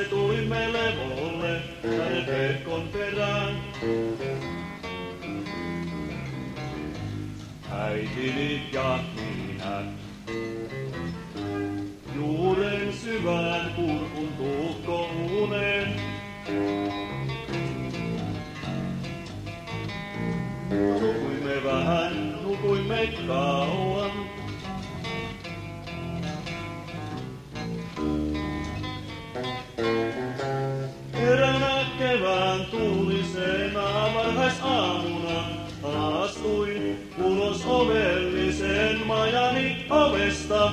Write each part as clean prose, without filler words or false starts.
tulimme levolle Pekon perään. Äitini ja minä juuren syvään kurkun tuhkouuneen. Nukuimme vähän, nukuimme kauan. Eräänä kevään tuulisena varhaisaamuna astuin ulos ovellisen majani ovesta.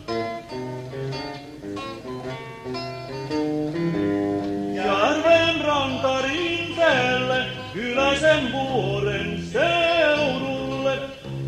Järven rantarinteelle, Hyläisen vuoren seudulle.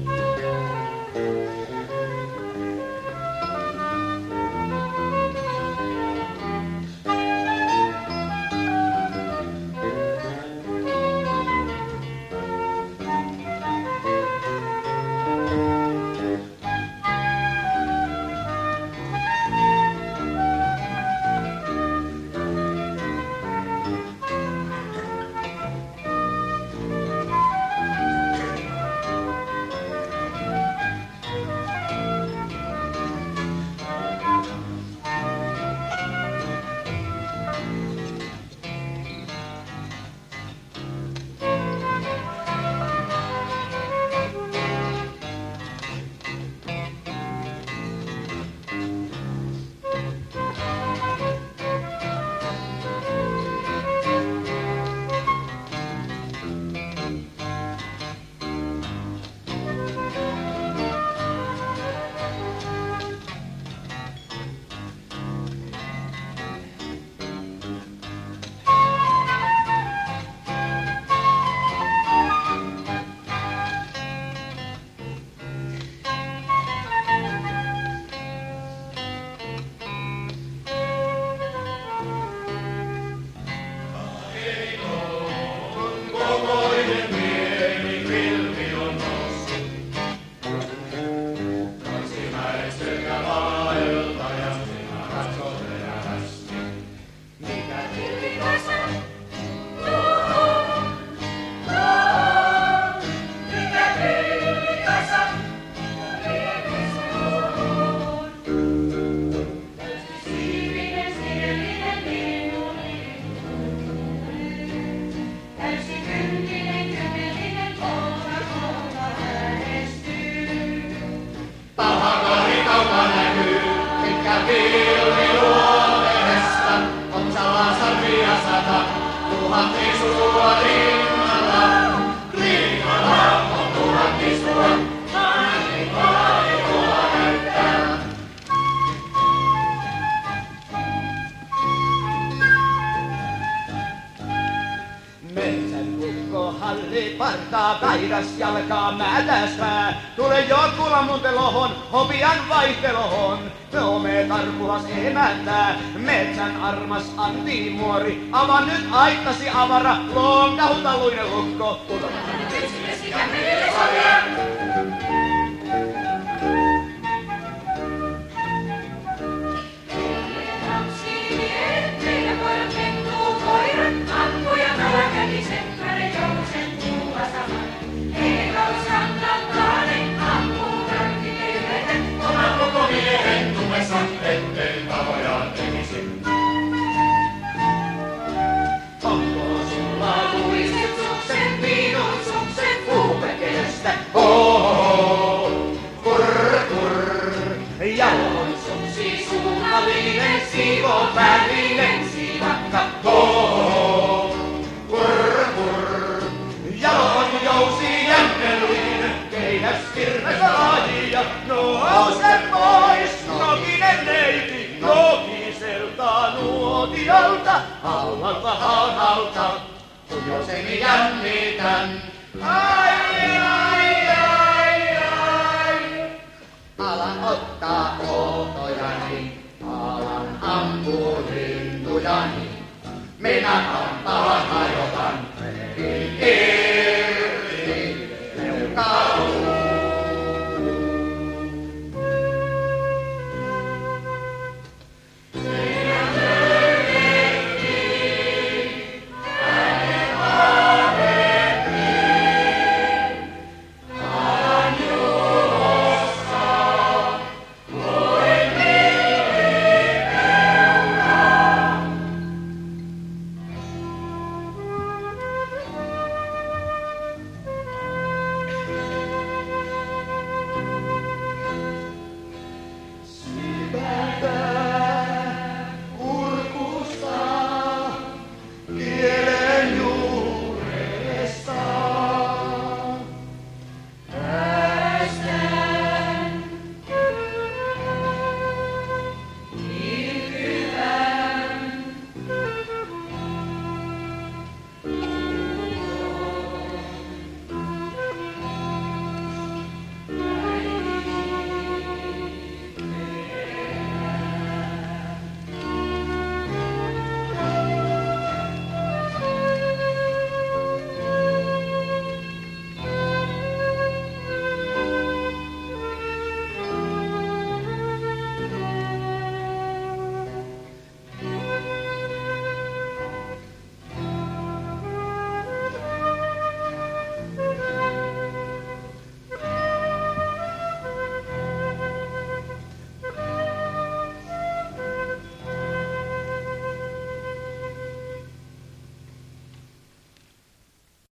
Partaa taidas jalkaa mätäspää. Tule jokulla mun telohon, hopian vaihtelohon. Me tarkulas emäntää, metsän armas antimuori. Avaa nyt aittasi avara, lonkahutaluinen lukko. Ettei tavojaan tekisi. Onko sulla luiset sukset, minun sukset puupekelestä? Kurr, kurr. Jalon suksi suunnallinen, siivopäällinen siivakka. Kurr, kurr. Jalon jousi jännellinen, keinäs kirvestä laajia. Nouse pois, nokinen neiti, nokiselta nuotiolta, allalta alta, kun joseni jännitän. Ai, ai, ai, ai. Alan ottaa outojani, alan ampua lintujani. Minä antaa